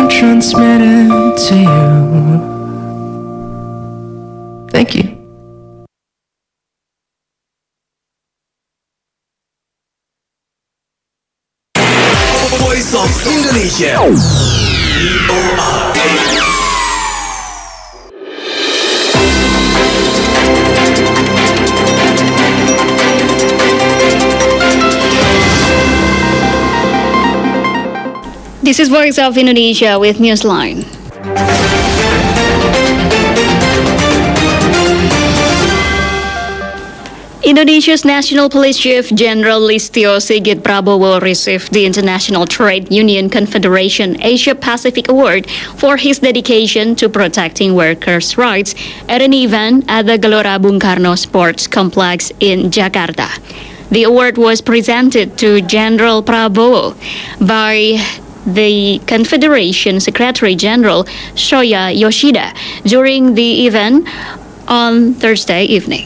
transmitted to you. Thank you. Voice of Indonesia. This is Voice of Indonesia with Newsline. Indonesia's National Police Chief General Listio Sigit Prabowo received the International Trade Union Confederation Asia Pacific Award for his dedication to protecting workers' rights at an event at the Gelora Bung Karno Sports Complex in Jakarta. The award was presented to General Prabowo by the Confederation Secretary General Shoya Yoshida during the event on Thursday evening.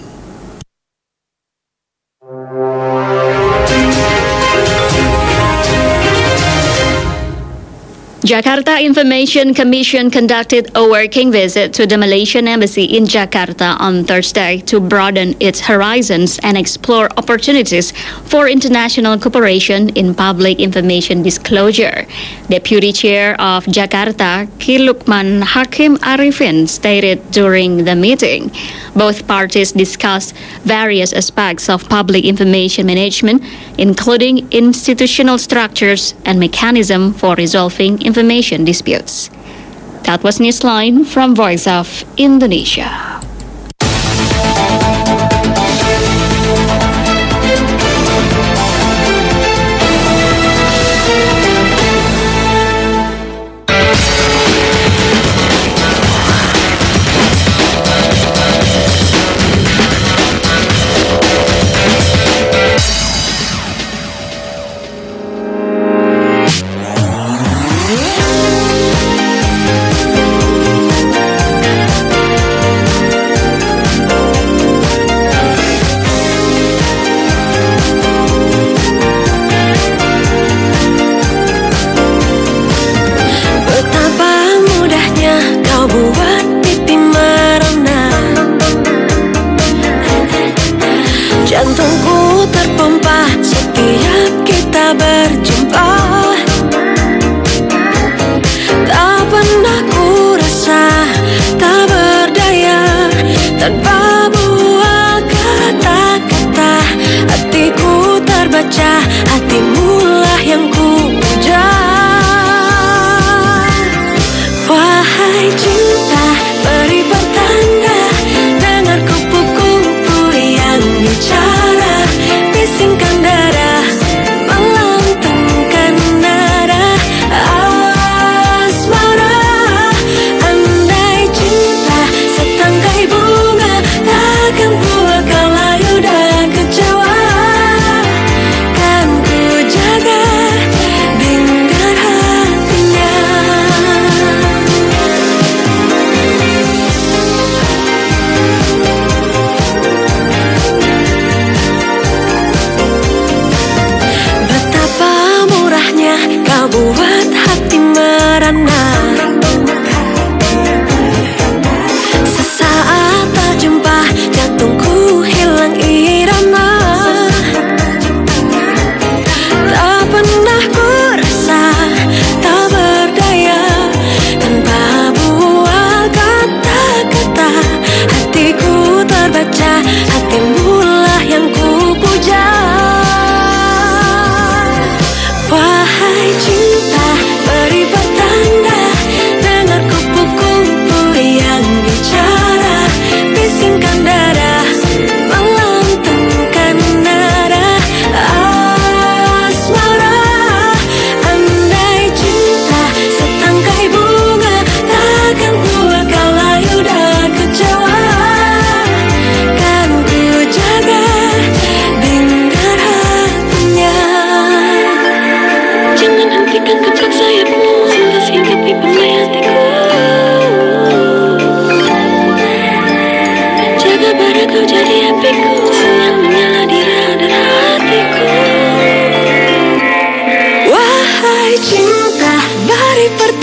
Jakarta Information Commission conducted a working visit to the Malaysian Embassy in Jakarta on Thursday to broaden its horizons and explore opportunities for international cooperation in public information disclosure. Deputy Chair of Jakarta, Ki Lukman Hakim Arifin, stated during the meeting. Both parties discussed various aspects of public information management, including institutional structures and mechanism for resolving information disputes. That was Newsline from Voice of Indonesia.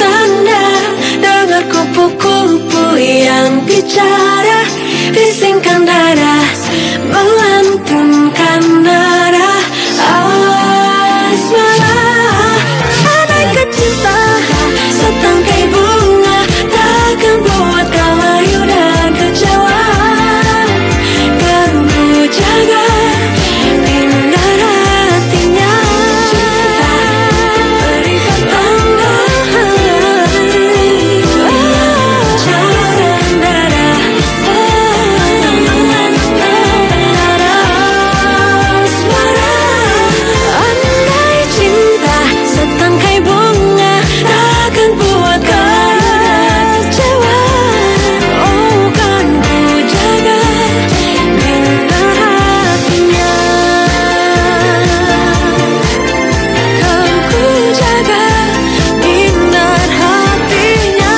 tanda dengar kupu-kupu yang bicara, bisingkan dada, melantunkan nada asmara. Andai cinta setangkai bunga takkan buat kau layu dan kecewa, kan ku jaga indah hatinya. Cinta berikan tanda, bisingkan dada, asmara. Andai cinta setangkai bunga takkan buat kau kecewa, oh kan ku jaga indah hatinya. Kan ku jaga indah hatinya.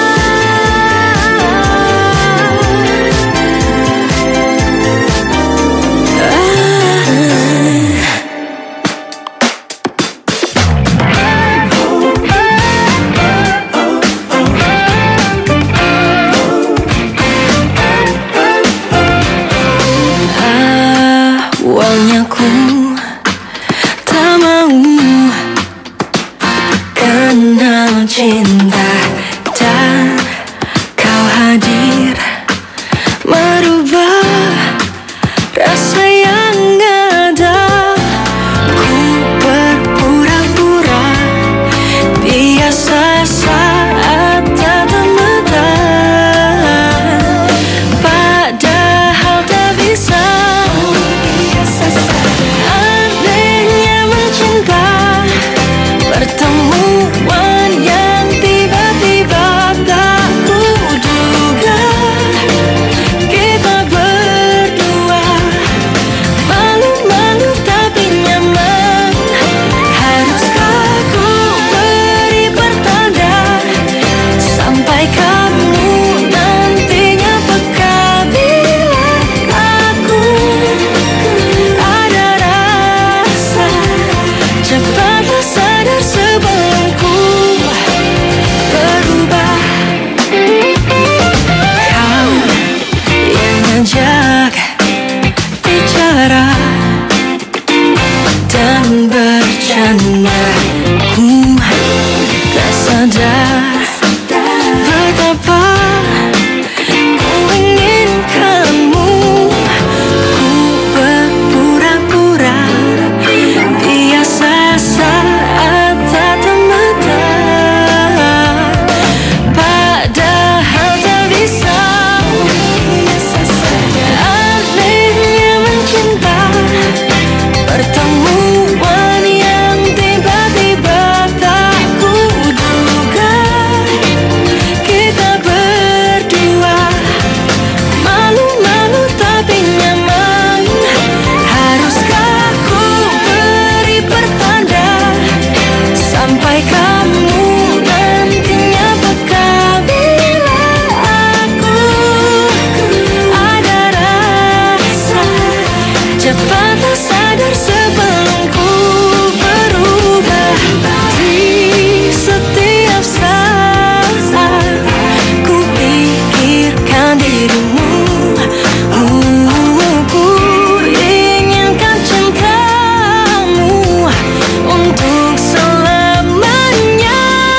Awalnya ku tak mau kenal cinta, dan kau hadir merubah rasa yang ada. Ku berpura-pura biasa saat tatap mata, padahal tak bisa. Anehnya mencinta, pertemuan yang tiba-tiba tak kuduga. Kita berdua malu-malu tapi nyaman. Haruskah ku beri pertanda sampai kamu nantinya peka bila aku ada rasa. Cepatlah sadar sebelum ku berubah. Kau yang ngajak bicara dan bercanda, ku tak sadar betapa ku inginkanmu. Ku berpura-pura biasa saat tatap mata, padahal tak bisa. Anehnya mencinta, pertemuan yang tiba-tiba tak kuduga. Kita berdua malu-malu tapi nyaman. Haruskah ku beri pertanda sampai kamu nantinya peka bila aku ada rasa. Cepatlah sadar sebelum ku berubah. Di setiap saat ku pikirkan dirimu. Ku inginkan cintamu untuk selamanya.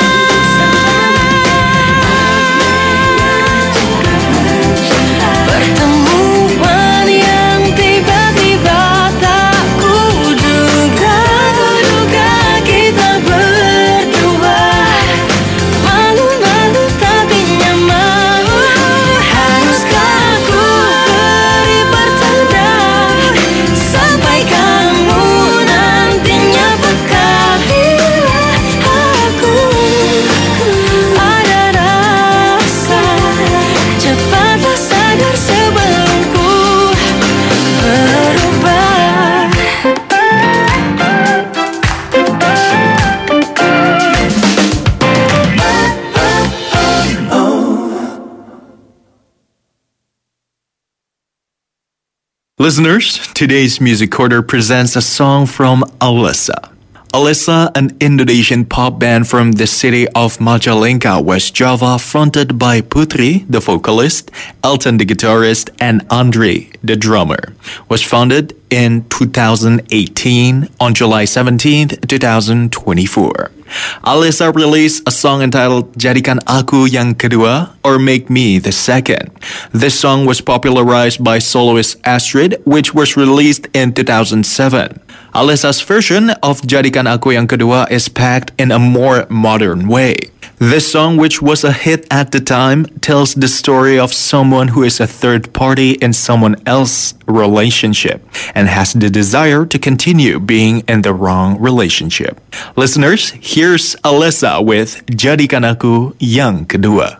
Pertemuan yang tiba-tiba tak kuduga. Kita berdua malu-malu tapi nyaman. Haruskah ku beri pertanda sampai kamu nantinya peka bila aku ada rasa. Cepatlah sadar sebelum ku berubah. Listeners, today's Music Quarter presents a song from Alyssa. Alessa, an Indonesian pop band from the city of Majalengka, West Java, fronted by Putri, the vocalist, Elton, the guitarist, and Andre, the drummer, was founded in 2018 on July 17th, 2024. Alessa released a song entitled Jadikan Aku Yang Kedua or Make Me the Second. This song was popularized by soloist Astrid, which was released in 2007. Alessa's version of Jadikan Aku Yang Kedua is packed in a more modern way. This song, which was a hit at the time, tells the story of someone who is a third party in someone else's relationship and has the desire to continue being in the wrong relationship. Listeners, here's Alessa with Jadikan Aku Yang Kedua.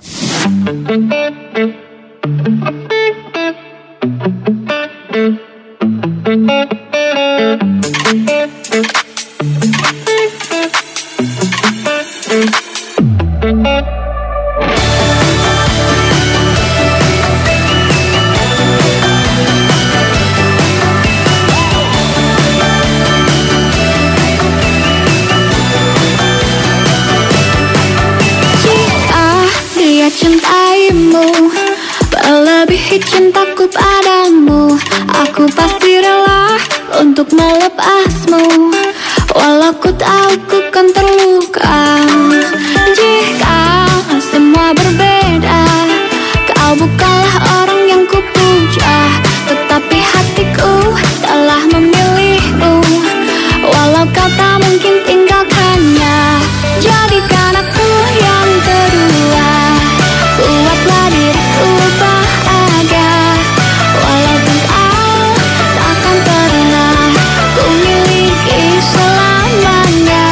Cintaimu melebihi cintaku padamu, aku pasti rela untuk melepasmu, walau ku tahu ku kan terluka. Jika semua berbeda, kau bukanlah orang yang ku puja, tetapi hatiku telah memilihmu, walau kau tak mungkin tinggalkannya. Jadikan aku yang kedua, buatlah diriku bahagia, walaupun kau takkan pernah ku miliki selamanya.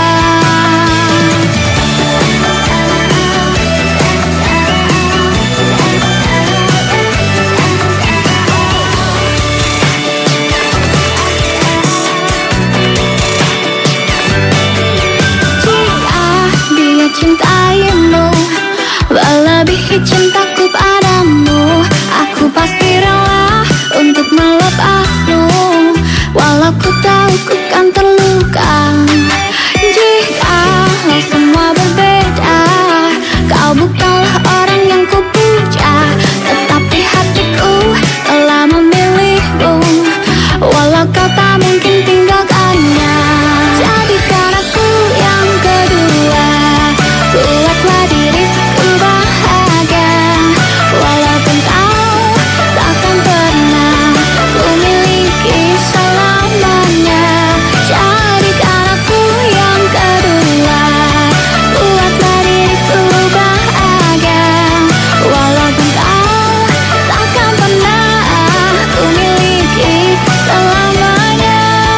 Jika dia cintaimu melebihi cintaku padamu, aku pasti rela untuk melepasmu, walau ku tahu ku kan terluka. Jika semua berbeda, kau bukanlah orang yang ku puja, tetapi hatiku telah memilihmu, walau kau tak mungkin tinggalkannya. Jadikan aku yang kedua, buatlah diriku bahagia, walaupun kau takkan pernah ku miliki selamanya. Jadikan aku yang kedua, buatlah diriku bahagia, walaupun kau takkan pernah ku miliki selamanya.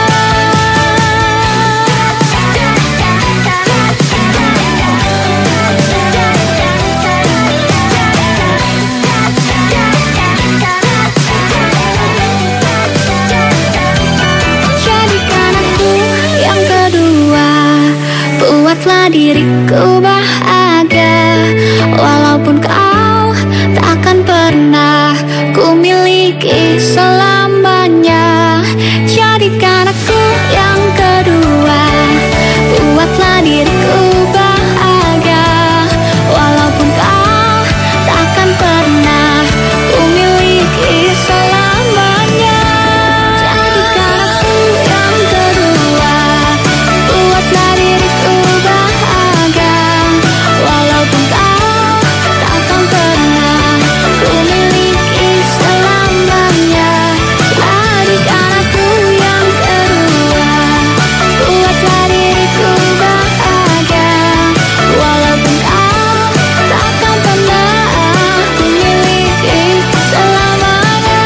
Jadikan aku yang kedua, buatlah diriku bahagia, walaupun kau takkan pernah ku miliki selamanya. Jadikan aku yang kedua, buatlah diriku bahagia, walaupun kau takkan pernah ku miliki selamanya. Jadikan aku yang kedua, buatlah diriku bahagia, walaupun kau takkan pernah ku miliki selamanya. Jadikan aku yang kedua, buatlah diriku bahagia, walaupun kau takkan pernah ku miliki selamanya.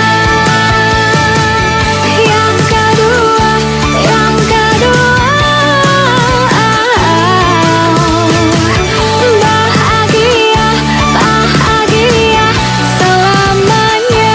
Yang kedua, yang kedua, bahagia, bahagia selamanya.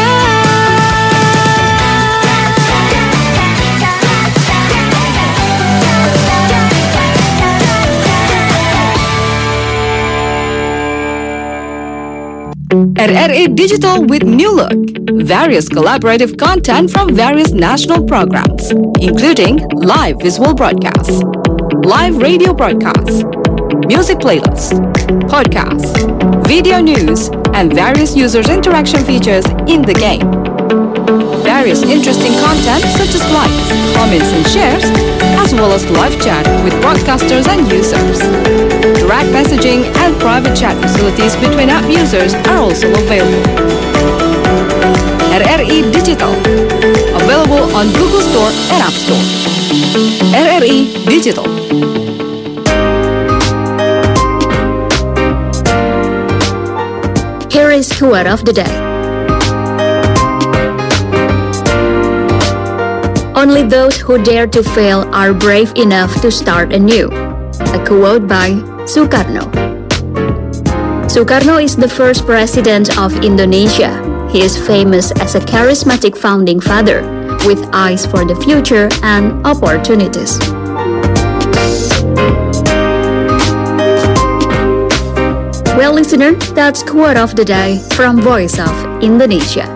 RRI Digital with new look. Various collaborative content from various national programs, including live visual broadcasts. live radio broadcasts, music playlists, podcasts, video news, and various users' interaction features in the game. Various interesting content such as likes, comments, and shares, as well as live chat with broadcasters and users. Direct messaging and private chat facilities between app users are also available. RRI Digital, available on Google Store and App Store. RRI Digital. Here is quote of the day. Only those who dare to fail are brave enough to start anew. A quote by Sukarno. Sukarno is the first president of Indonesia. He is famous as a charismatic founding father with eyes for the future and opportunities. Well, listener, that's quote of the day from Voice of Indonesia.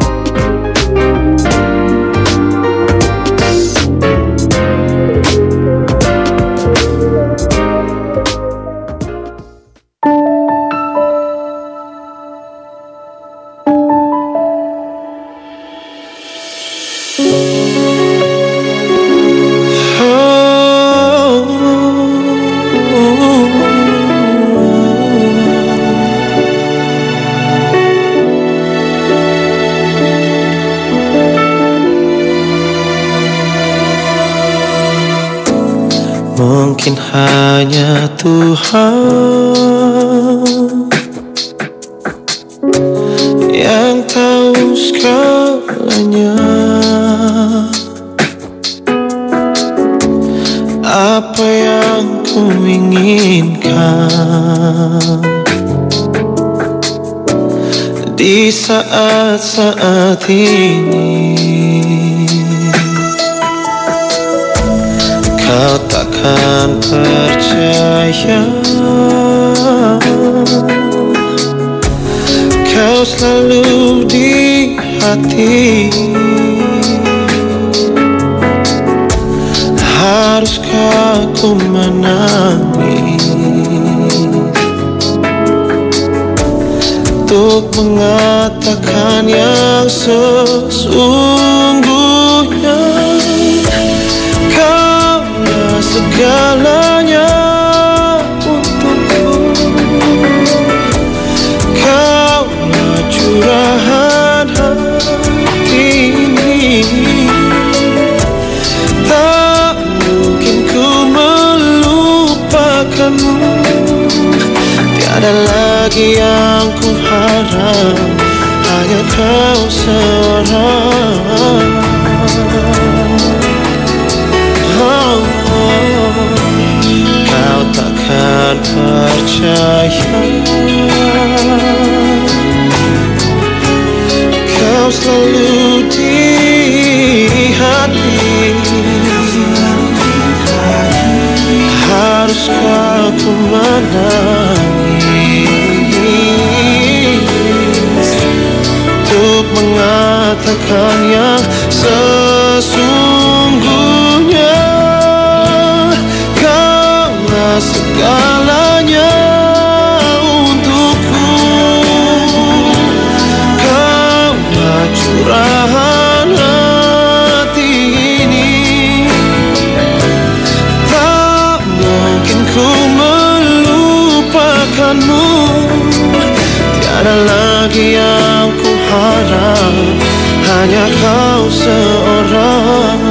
Mungkin hanya Tuhan yang tahu segalanya. Apa yang ku inginkan di saat-saat ini. Kau takkan percaya, kau selalu di hati. Haruskah ku menangis untuk mengatakan yang sesungguhnya? Kaulah segalanya untukku, kaulah curahan hati ini. Tak mungkin ku melupakanmu, tiada lagi yang ku harap, hanya kau seorang. Kau takkan percaya, kau selalu di hati. Haruskah ku menangis untuk mengatakan yang sesungguhnya? Kaulah segalanya untukku, kaulah curahan hati ini. Tak mungkin ku melupakanmu, tiada lagi yang ku harap, hanya kau seorang.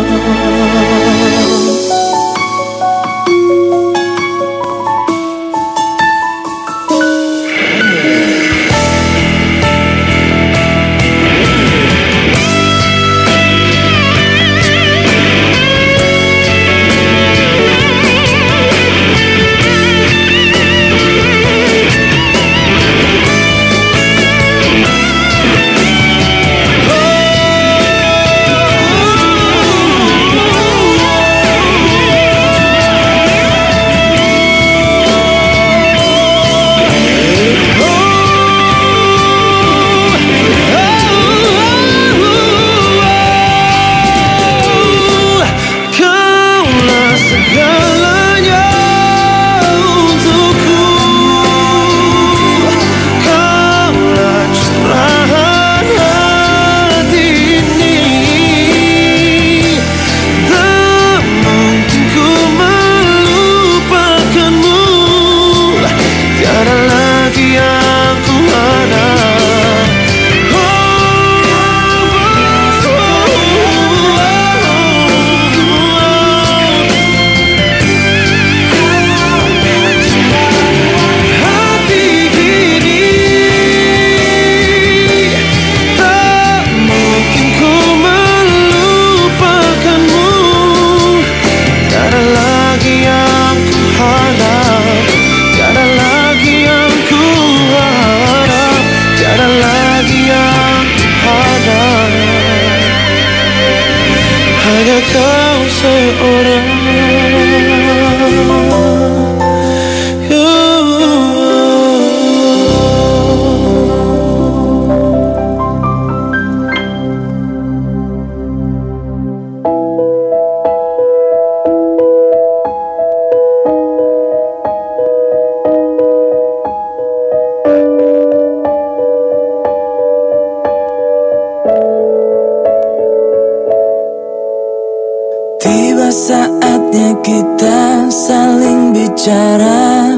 saatnya kita saling bicara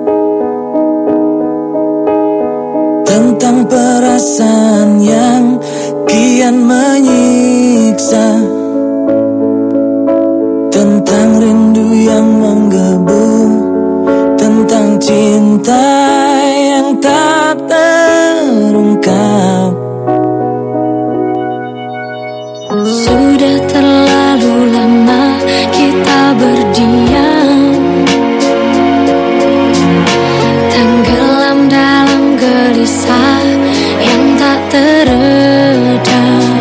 tentang perasaan yang kian menyiksa, tentang rindu yang menggebu, tentang cinta yang tak terungkap. Sudah terlalu lama kita berdiam, tenggelam dalam gelisah yang tak teredam,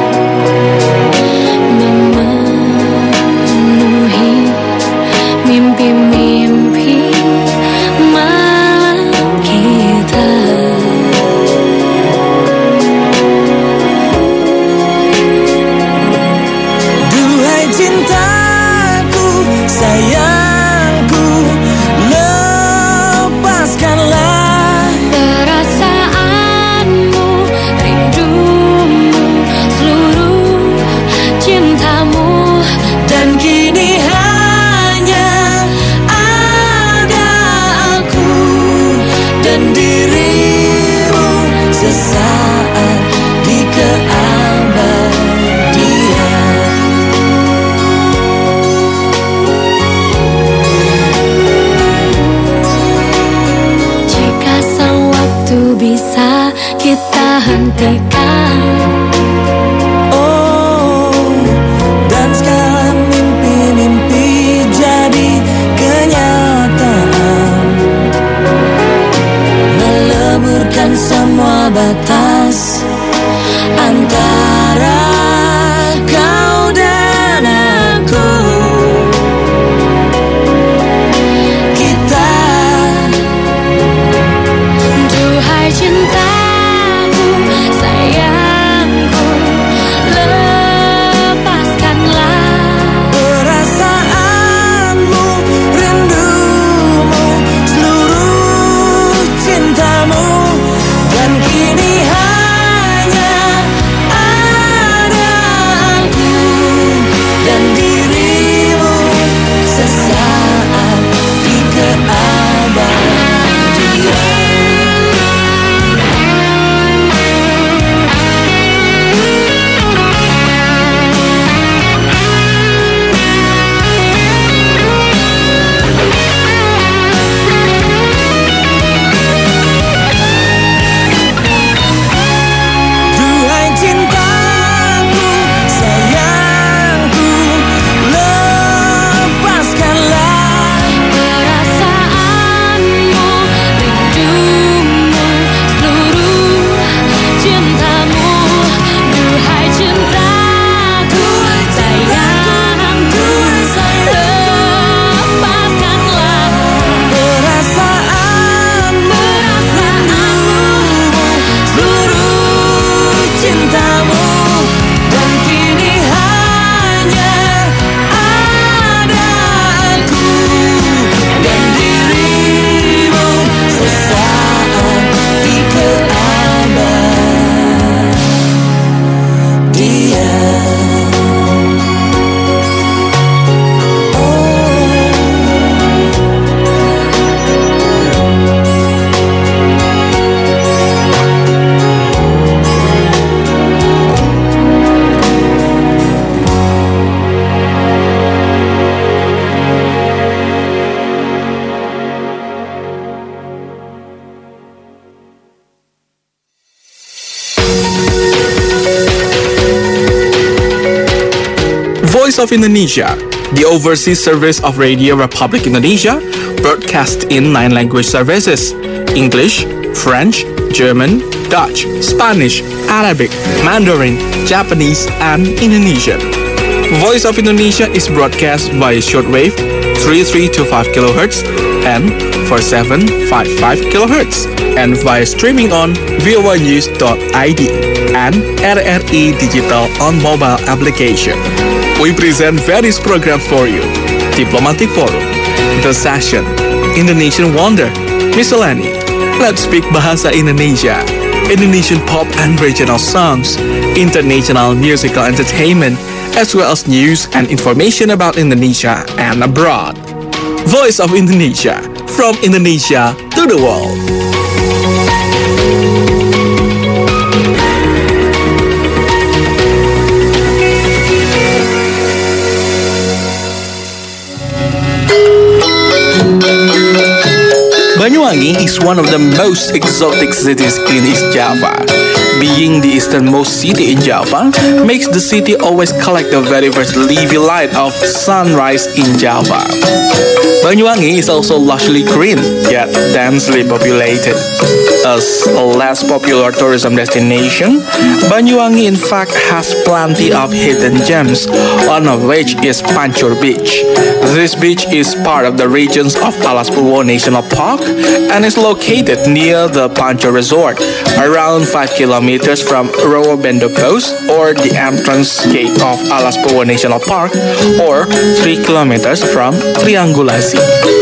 memenuhi mimpi-mimpi malam kita. Duhai cintaku, sayangku, lepaskanlah Perasaanmu, rindumu, seluruh cintamu, dan kini hanya ada aku dan dirimu sesaat di keabadian. jika sang waktu bisa kita hentikan. Oh, dan sekarang mimpi-mimpi jadi kenyataan, meleburkan semua batas antara kau dan aku. Kita, Duhai cintaku, sayangku, lepaskanlah perasaanmu, rindumu, seluruh cintamu, dan kini hanya ada aku dan dirimu sesaat di keabadian. Duhai cintaku, sayangku, lepaskanlah perasaanmu, rindumu, seluruh cintamu. Duhai cintaku, sayangku, lepaskanlah perasaanmu, seluruh cintamu, dan kini hanya ada aku dan dirimu sesaat di keabadian. Voice of Indonesia, the overseas service of Radio Republic Indonesia, broadcast in 9 language services: English, French, German, Dutch, Spanish, Arabic, Mandarin, Japanese, and Indonesian. Voice of Indonesia is broadcast via shortwave 3325 kHz and 4755 kHz, and via streaming on voanews.id and RRI Digital on mobile application. We present various programs for you: Diplomatic Forum, The Session, Indonesian Wonder, Miscellany, Let's Speak Bahasa Indonesia, Indonesian pop and regional songs, international musical entertainment, as well as news and information about Indonesia and abroad. Voice of Indonesia, from Indonesia to the world. Banyuwangi is one of the most exotic cities in East Java. Being the easternmost city in Java makes the city always collect the very first leafy light of sunrise in Java. Banyuwangi is also lushly green, yet densely populated. As a less popular tourism destination, Banyuwangi in fact has plenty of hidden gems, one of which is Pancur Beach. This beach is part of the regions of Alas Purwo National Park and is located near the Pancur Resort, around 5 kilometers from Rowo Bendo Post or the entrance gate of Alas Purwo National Park, or 3 kilometers from Triangulasi.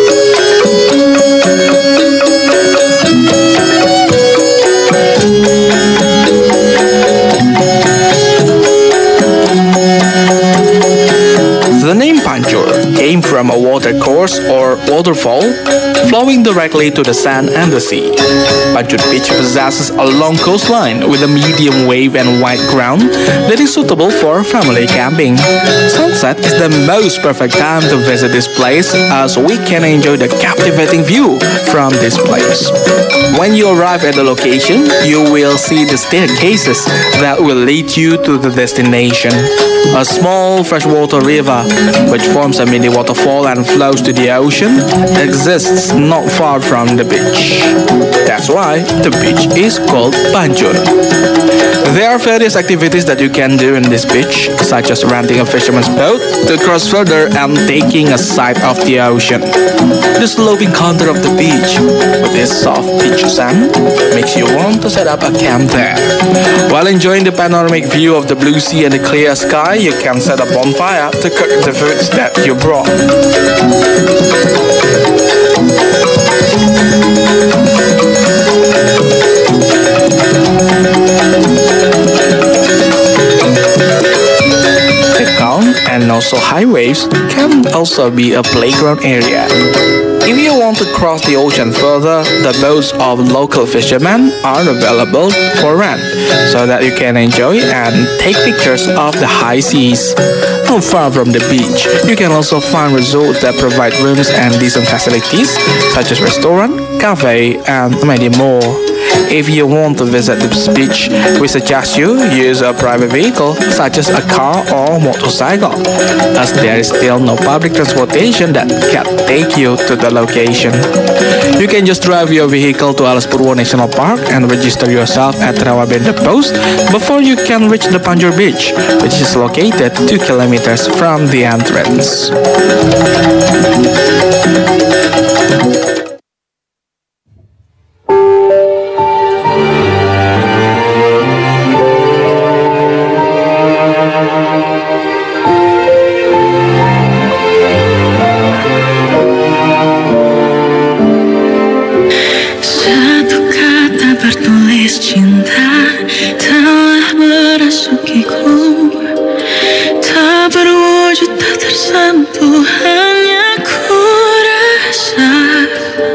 The name Pancur came from a watercourse or waterfall flowing directly to the sand and the sea. Pancur Beach possesses a long coastline with a medium wave and wide ground that is suitable for family camping. Sunset is the most perfect time to visit this place, as we can enjoy the captivating view from this place. When you arrive at the location, you will see the staircases that will lead you to the destination. A small freshwater river, which forms a mini waterfall and flows to the ocean, exists not far from the beach. That's why the beach is called Pancur. There are various activities that you can do in this beach, such as renting a fisherman's boat to cross further and taking a sight of the ocean. The sloping contour of the beach, with its soft beach sand, makes you want to set up a camp there. While enjoying the panoramic view of the blue sea and the clear sky, you can set a bonfire to cook the foods that you brought. The calm and also high waves can also be a playground area. If you want to cross the ocean further, the boats of local fishermen are available for rent, so that you can enjoy and take pictures of the high seas. Not far from the beach, you can also find resorts that provide rooms and decent facilities, such as restaurant, cafe, and many more. If you want to visit this beach, we suggest you use a private vehicle such as a car or motorcycle, as there is still no public transportation that can take you to the location. You can just drive your vehicle to Alas Purwo National Park and register yourself at Rawabenda Post before you can reach the Pancur Beach, which is located 2 kilometers from the entrance. Tersentuh hanya ku rasa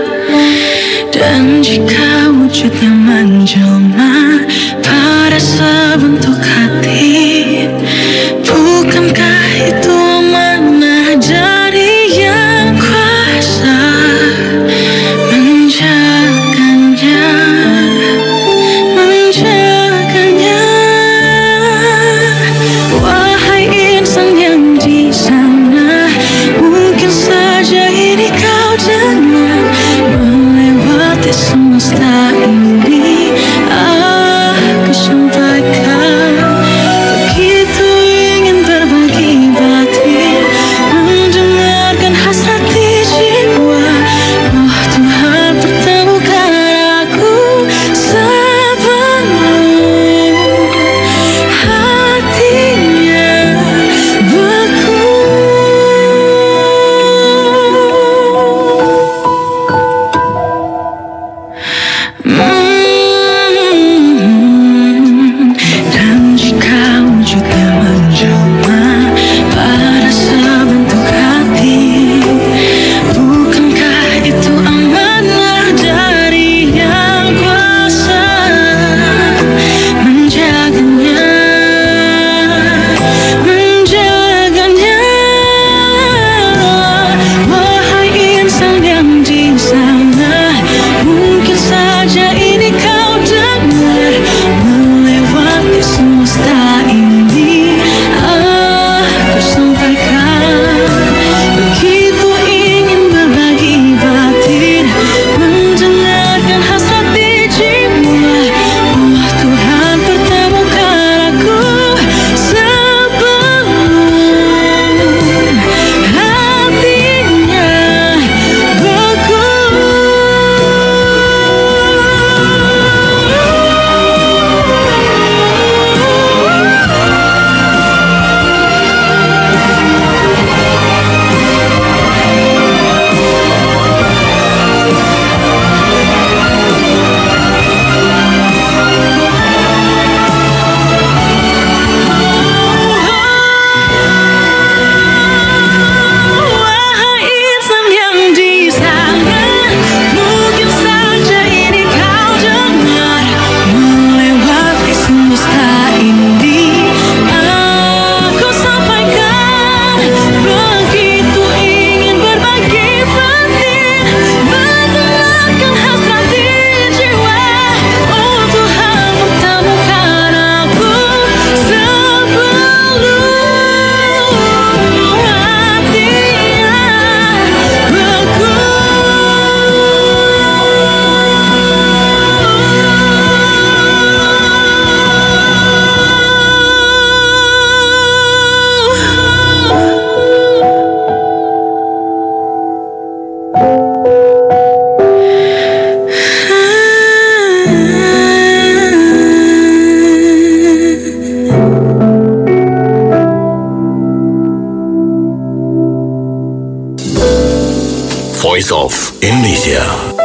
Voice of Indonesia.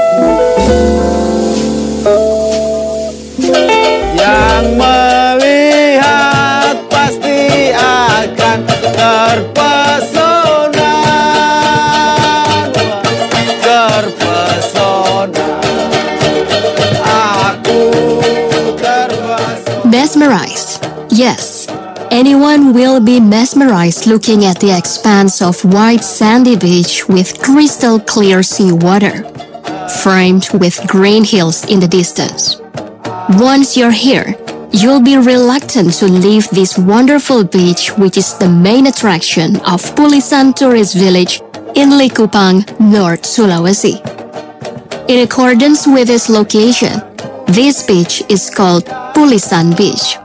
Yang melihat pasti akan terpesona. Terpesona. Aku terpesona. Mesmerized. Yes, anyone will be mesmerized looking at the expanse of white sandy beach with crystal clear sea water, framed with green hills in the distance. Once you're here, you'll be reluctant to leave this wonderful beach, which is the main attraction of Pulisan Tourist Village in Likupang, North Sulawesi. In accordance with its location, this beach is called Pulisan Beach.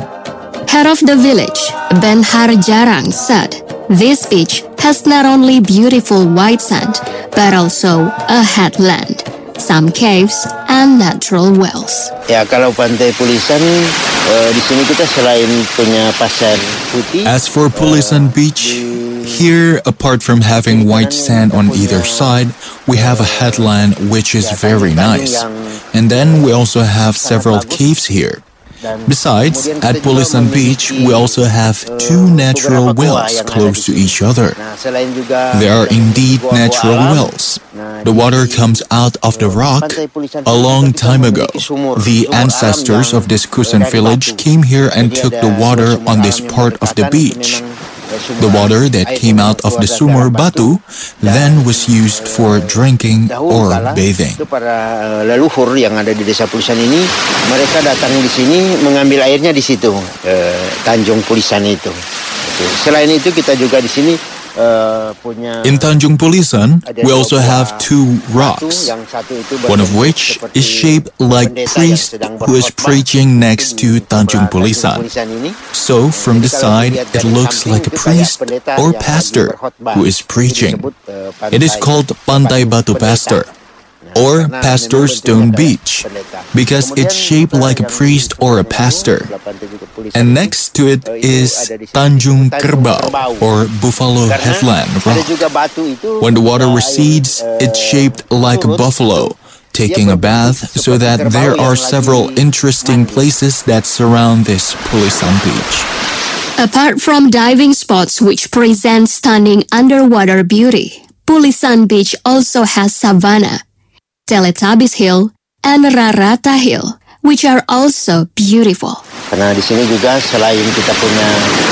Head of the village, Ben Harjarang, said, this beach has not only beautiful white sand, but also a headland, some caves, and natural wells. Ya, kalau Pantai Pulisan, di sini kita selain punya pasir putih. As for Pulisan Beach, here, apart from having white sand on either side, we have a headland which is very nice. And then we also have several caves here. Besides, at Pulisan Beach, we also have two natural wells close to each other. They are indeed natural wells. The water comes out of the rock. A long time ago, the ancestors of this Kusan village came here and took the water on this part of the beach. The water that came out of the sumur batu then was used for drinking or bathing. Itu para leluhur yang ada di desa Pulisan ini, mereka datang di sini mengambil airnya di situ, Tanjung Pulisan itu. Selain itu kita juga di sini punya. In Tanjung Pulisan, we also have two rocks, one of which is shaped like priest who is preaching next to Tanjung Pulisan. So from the side, it looks like a priest or pastor who is preaching. It is called Pantai Batu Pastor, or Pastor Stone Beach, because it's shaped like a priest or a pastor. And next to it is Tanjung Kerbau, or Buffalo Headland Rock. When the water recedes, it's shaped like a buffalo, taking a bath, so that there are several interesting places that surround this Pulisan Beach. Apart from diving spots which present stunning underwater beauty, Pulisan Beach also has savanna, Teletubbies Hill, and Rarata Hill, which are also beautiful. Karena di sini juga selain kita punya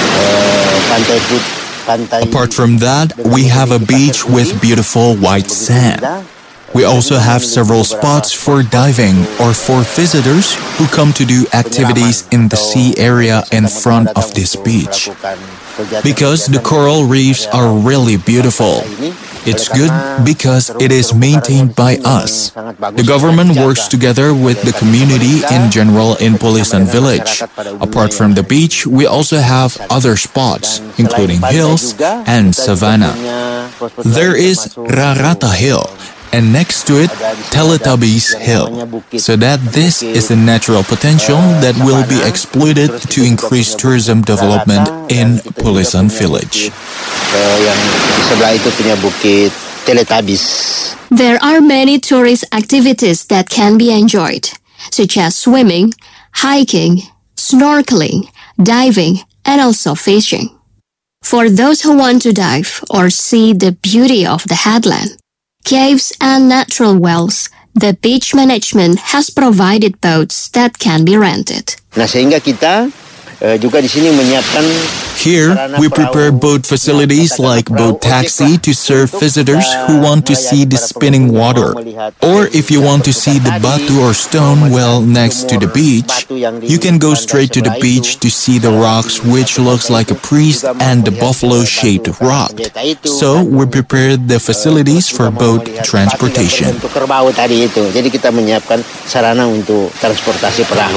pantai. Apart from that, we have a beach with beautiful white sand. We also have several spots for diving or for visitors who come to do activities in the sea area in front of this beach. Because the coral reefs are really beautiful. It's good because it is maintained by us. The government works together with the community in general in Pulisan village. Apart from the beach, we also have other spots, including hills and savanna. There is Rarata Hill, and next to it, Teletubbies Hill, so that this is a natural potential that will be exploited to increase tourism development in Pulisan village. Yang di sebelah itu punya bukit Teletubbies. There are many tourist activities that can be enjoyed, such as swimming, hiking, snorkeling, diving, and also fishing. For those who want to dive or see the beauty of the headland, caves, and natural wells, the beach management has provided boats that can be rented. Nah, sehingga kita juga di sini menyiapkan. Here, we prepare boat facilities like boat taxi to serve visitors who want to see the spinning water. Or if you want to see the batu or stone well next to the beach, you can go straight to the beach to see the rocks which looks like a priest and the buffalo-shaped rock. So, we prepared the facilities for boat transportation. Untuk kerbau tadi itu. Jadi kita menyiapkan sarana untuk transportasi perahu.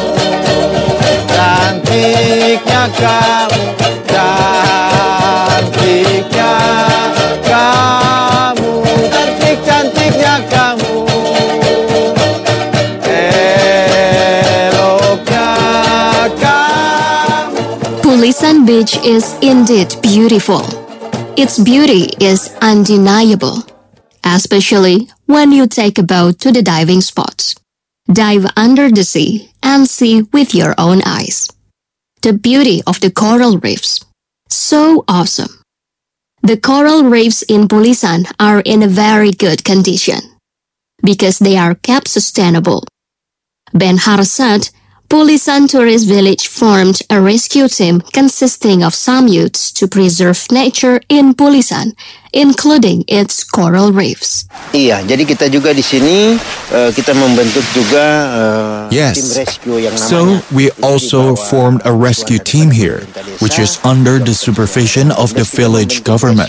Cantiknya kamu, cantiknya kamu, cantiknya kamu, eloknya kamu. Pulisan Beach is indeed beautiful. Its beauty is undeniable. especially when you take a boat to the diving spots. Dive under the sea and see with your own eyes. The beauty of the coral reefs. So awesome. The coral reefs in Pulisan are in a very good condition because they are kept sustainable. Ben Har said, Pulisan Tourist Village formed a rescue team consisting of some youths to preserve nature in Pulisan, including its coral reefs. Iya, jadi kita juga di sini kita membentuk juga Yes. tim rescue yang namanya. So we also formed a rescue team here, which is under the supervision of the village government.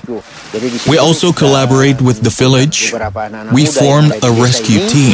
We also collaborate with the village. We formed a rescue team.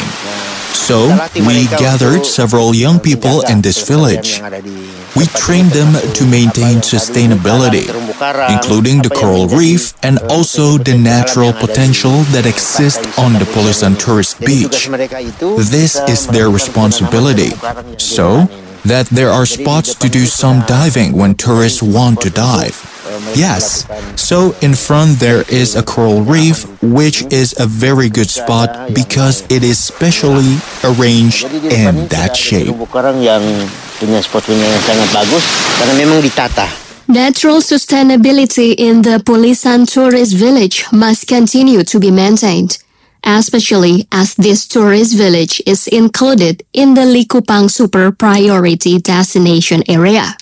So we gathered several young people in this village. We trained them to maintain sustainability, including the coral reef and also the natural potential that exists on the Pulisan tourist beach. This is their responsibility, so that there are spots to do some diving when tourists want to dive. Yes, so in front there is a coral reef, which is a very good spot because it is specially arranged in that shape. Karang yang punya spot-nya yang sangat bagus karena memang ditata. Natural sustainability in the Pulisan tourist village must continue to be maintained, especially as this tourist village is included in the Likupang Super Priority Destination Area.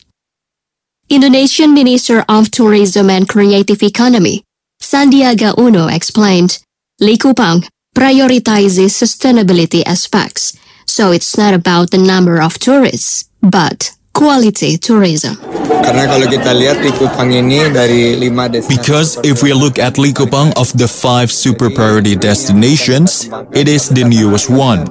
Indonesian Minister of Tourism and Creative Economy, Sandiaga Uno explained, Likupang prioritizes sustainability aspects, so it's not about the number of tourists, but quality tourism. Karena kalau kita lihat Likupang ini dari 5 destinasi. Because if we look at Likupang of the 5 super priority destinations, it is the newest one.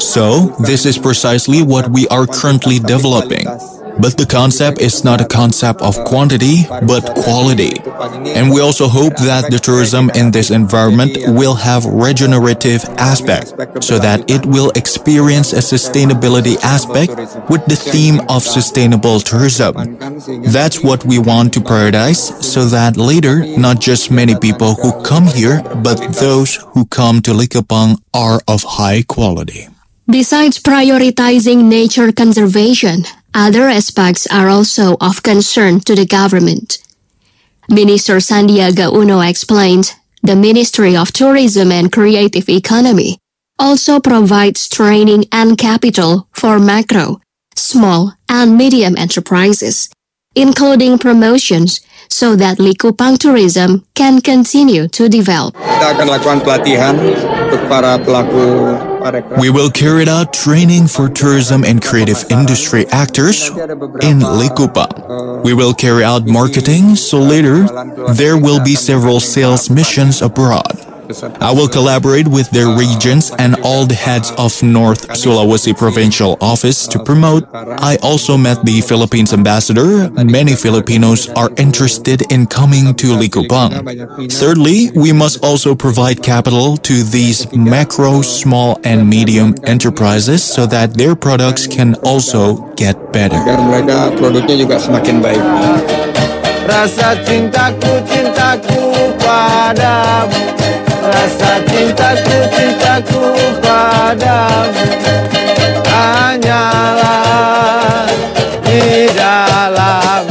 So this is precisely what we are currently developing. But the concept is not a concept of quantity, but quality. And we also hope that the tourism in this environment will have regenerative aspect, so that it will experience a sustainability aspect with the theme of sustainable tourism. That's what we want to prioritize, so that later, not just many people who come here, but those who come to Likupang are of high quality. Besides prioritizing nature conservation, other aspects are also of concern to the government. Minister Sandiaga Uno explained, the Ministry of Tourism and Creative Economy also provides training and capital for macro, small, and medium enterprises, including promotions, so that Likupang tourism can continue to develop. Kita akan lakukan pelatihan untuk para pelaku pariwisata. We will carry out training for tourism and creative industry actors in Likupang. We will carry out marketing, so later there will be several sales missions abroad. I will collaborate with their regions and all the heads of North Sulawesi Provincial Office to promote. I also met the Philippines ambassador. Many Filipinos are interested in coming to Likupang. Thirdly, we must also provide capital to these macro, small, and medium enterprises so that their products can also get better. Agar mereka produknya juga semakin baik. Rasa cintaku, cintaku padamu. Rasa cintaku, cintaku padamu. Hanyalah di dalam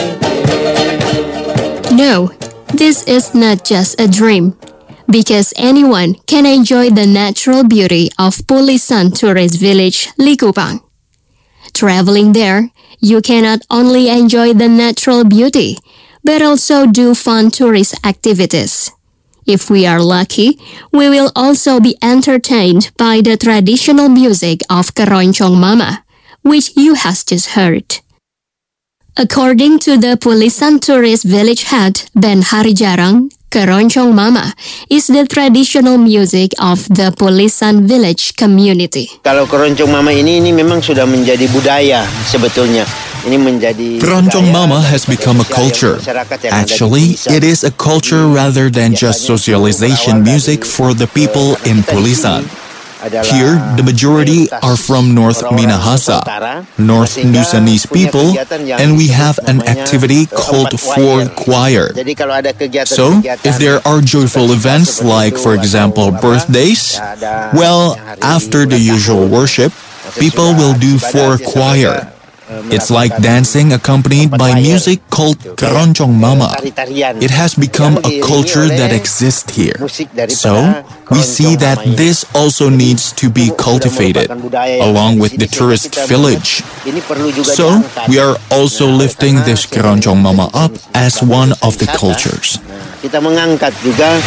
mimpi. No, this is not just a dream, because anyone can enjoy the natural beauty of Pulisan Tourist Village, Likupang. Traveling there, you can not only enjoy the natural beauty, but also do fun tourist activities. If we are lucky, we will also be entertained by the traditional music of Keroncong Mama, which you has just heard. According to the Pulisan Tourist Village head, Ben Harijarang, Keroncong Mama is the traditional music of the Pulisan Village community. Kalau Keroncong Mama ini memang sudah menjadi budaya sebetulnya. Ini menjadi Keroncong Mama has become a culture. Actually, it is a culture rather than just socialization music for the people in Pulisan. Here, the majority are from North Minahasa, North Nusanese people, and we have an activity called Four Choir. So, if there are joyful events like, for example, birthdays, well, after the usual worship, people will do Four Choir. It's like dancing accompanied by music called Keroncong Mama. It has become a culture that exists here. So, we see that this also needs to be cultivated, along with the tourist village. So, we are also lifting this Keroncong Mama up as one of the cultures. Kita mengangkat juga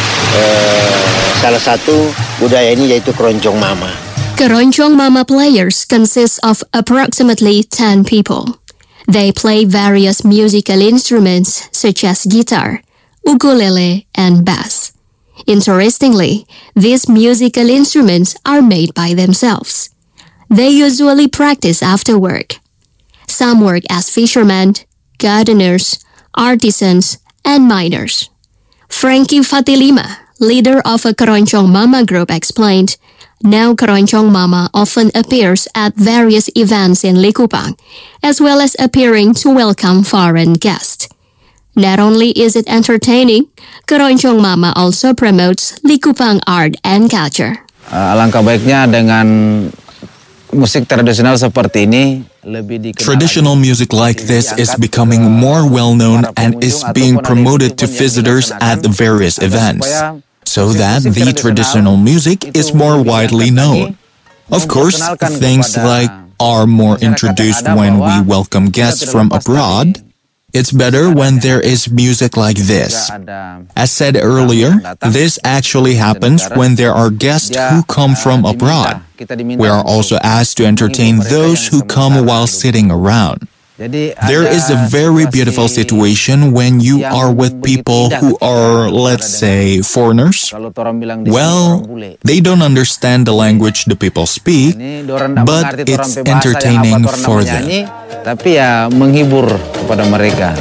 salah satu budaya ini yaitu Keroncong Mama. Keroncong Mama players consist of approximately 10 people. They play various musical instruments such as guitar, ukulele, and bass. Interestingly, these musical instruments are made by themselves. They usually practice after work. Some work as fishermen, gardeners, artisans, and miners. Frankie Fatilima, leader of a Keroncong Mama group, explained, now Keroncong Mama often appears at various events in Likupang, as well as appearing to welcome foreign guests. Not only is it entertaining, Keroncong Mama also promotes Likupang art and culture. Alangkah baiknya dengan musik tradisional seperti ini Traditional music like this is becoming more well-known and is being promoted to visitors at the various events, so that the traditional music is more widely known. Of course, things like are more introduced when we welcome guests from abroad. It's better when there is music like this. As said earlier, this actually happens when there are guests who come from abroad. We are also asked to entertain those who come while sitting around. There is a very beautiful situation when you are with people who are, let's say, foreigners. Well, they don't understand the language the people speak, but it's entertaining for them. Tapi ya menghibur kepada mereka.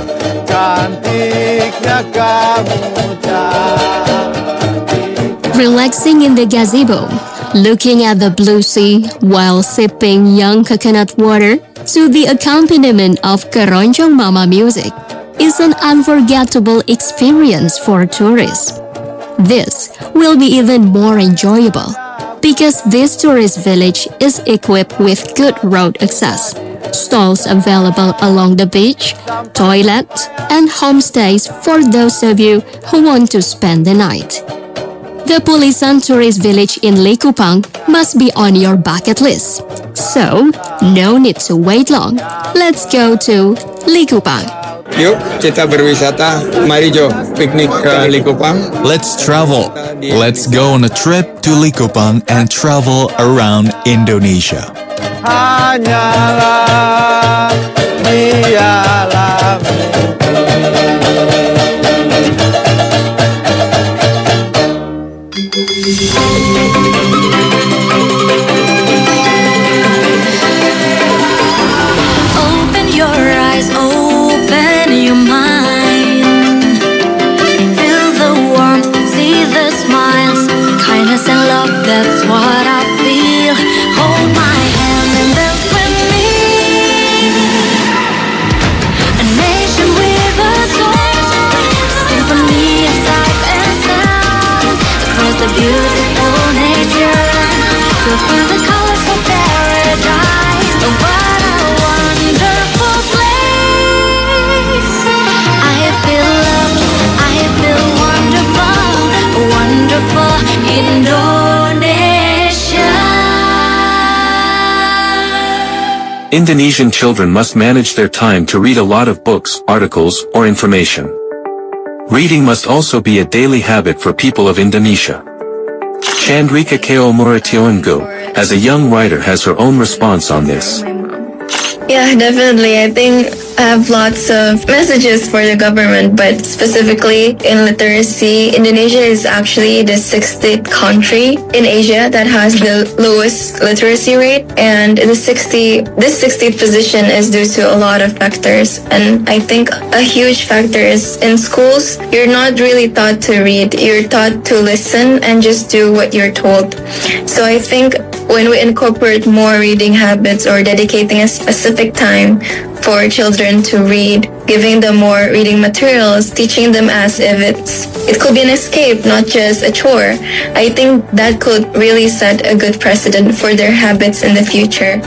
Relaxing in the gazebo, looking at the blue sea while sipping young coconut water to the accompaniment of Keroncong Mama music is an unforgettable experience for tourists. This will be even more enjoyable because this tourist village is equipped with good road access, stalls available along the beach, toilets, and homestays for those of you who want to spend the night. The Pulisan Tourist Village in Likupang must be on your bucket list. So, no need to wait long. Let's go to Likupang. Yuk, kita berwisata. Mari Jo, piknik ke Likupang. Let's travel. Let's go on a trip to Likupang and travel around Indonesia. Hanyalah dialah Open your eyes, open your mind. Feel the warmth, see the smiles, kindness and love, that's what I feel. Hold my hand and dance with me. A nation with a soul, symphony of sights and sounds. Across the beautiful nature, you'll feel the colors of paradise. Oh, what a wonderful place. I feel loved, I feel wonderful, wonderful Indonesia. Indonesian children must manage their time to read a lot of books, articles, or information. Reading must also be a daily habit for people of Indonesia. Chandrika Keo Murationgo, as a young writer, has her own response on this. Yeah, definitely. I think have lots of messages for the government, but specifically in literacy, Indonesia is actually the 60th country in Asia that has the lowest literacy rate, and this 60th position is due to a lot of factors. And I think a huge factor is in schools, you're not really taught to read, you're taught to listen and just do what you're told. So I think when we incorporate more reading habits or dedicating a specific time for children to read, giving them more reading materials, teaching them as if it could be an escape, not just a chore, I think that could really set a good precedent for their habits in the future.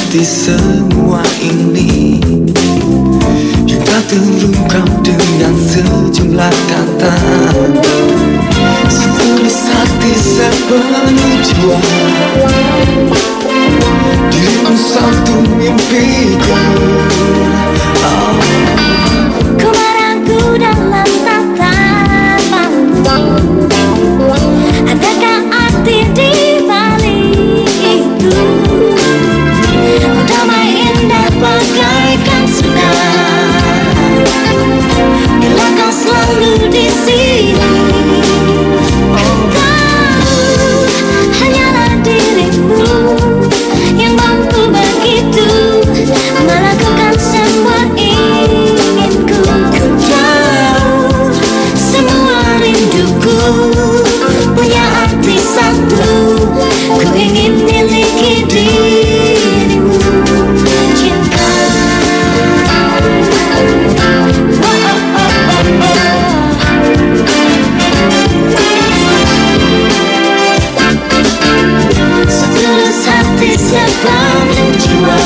hati semua ini yang tak terungkap dengan sejumlah kata. Setulus hati sepenuh jiwa, dirimu satu mimpiku. Ku meragu dalam tatapanmu, adakah arti di balik itu? Oh, damai indah bagaikan sinar, bila kau selalu di sini. Kau hanyalah dirimu yang mampu begitu melakukan semua inginku. Ku tahu semua rinduku punya arti satu, ku ingin miliki dirimu. Cinta, setulus hati sepenuh jiwa,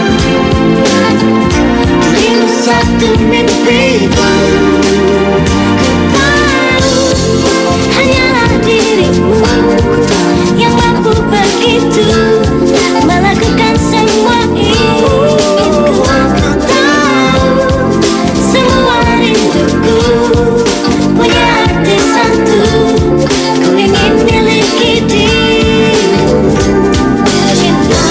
dirimu satu mimpiku. Ku tahu hanyalah dirimu yang mampu begitu melakukan semua inginku. Ku tahu semua rinduku punya arti satu, ku ingin miliki dirimu. Cinta,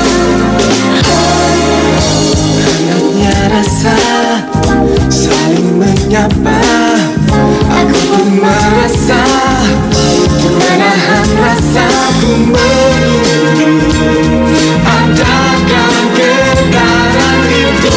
Hangatnya rasa saling menyapa, aku pun merasa untuk menahan rasaku menunggu. Adakah getaran itu?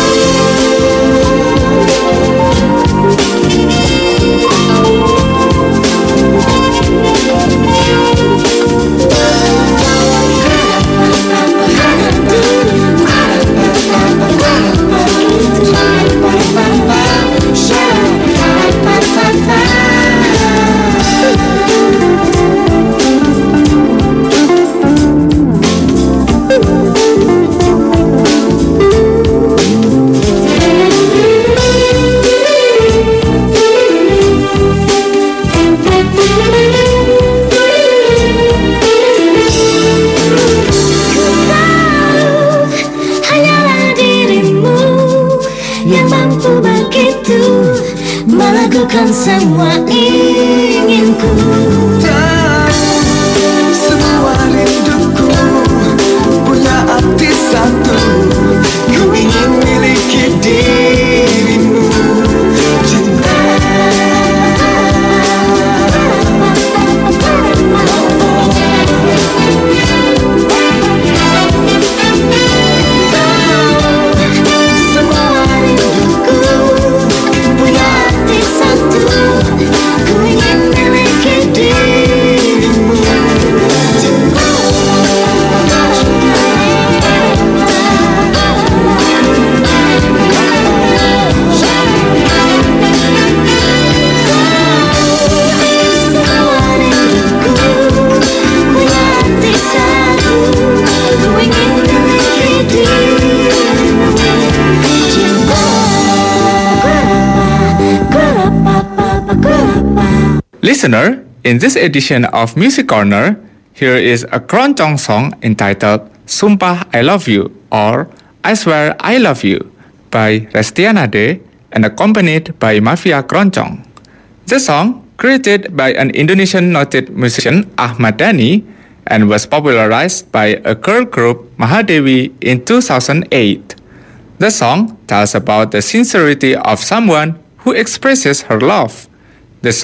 melakukan semua inginku. Semua rinduku punya arti satu, ku ingin miliki dirimu. Cinta, semua rinduku punya arti satu, ku ingin miliki dirimu. Semua rinduku punya arti satu, ku ingin miliki dirimu. Cinta, Listener, in this edition of Music Corner, here is a Keroncong song entitled Sumpah I Love You or I Swear I Love You by Restianade and accompanied by Mafia Keroncong. The song, created by an Indonesian noted musician Ahmad Dhani and was popularized by a girl group Mahadewi in 2008. The song tells about the sincerity of someone who expresses her love